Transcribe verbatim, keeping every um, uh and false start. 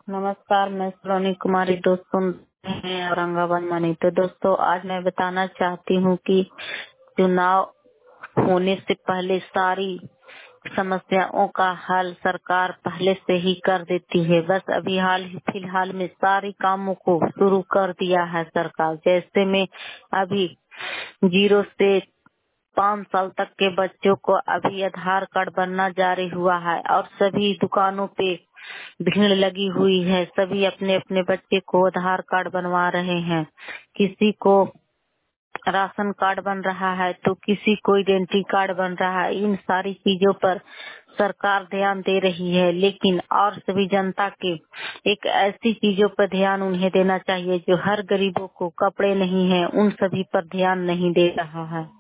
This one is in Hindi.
नमस्कार, मैं सलोनी कुमारी। दोस्त सुन रहे हैं औरंगाबाद मनी। तो दोस्तों, आज मैं बताना चाहती हूँ कि चुनाव होने से पहले सारी समस्याओं का हल सरकार पहले से ही कर देती है। बस अभी हाल ही फिलहाल में सारे कामों को शुरू कर दिया है सरकार। जैसे में अभी जीरो से पाँच साल तक के बच्चों को अभी आधार कार्ड बनना जारी हुआ है और सभी दुकानों पे भीड़ लगी हुई है। सभी अपने अपने बच्चे को आधार कार्ड बनवा रहे हैं। किसी को राशन कार्ड बन रहा है तो किसी को आइडेंटिटी कार्ड बन रहा है। इन सारी चीजों पर सरकार ध्यान दे रही है, लेकिन और सभी जनता के एक ऐसी चीजों पर ध्यान उन्हें देना चाहिए जो हर गरीबों को कपड़े नहीं है, उन सभी पर ध्यान नहीं दे रहा है।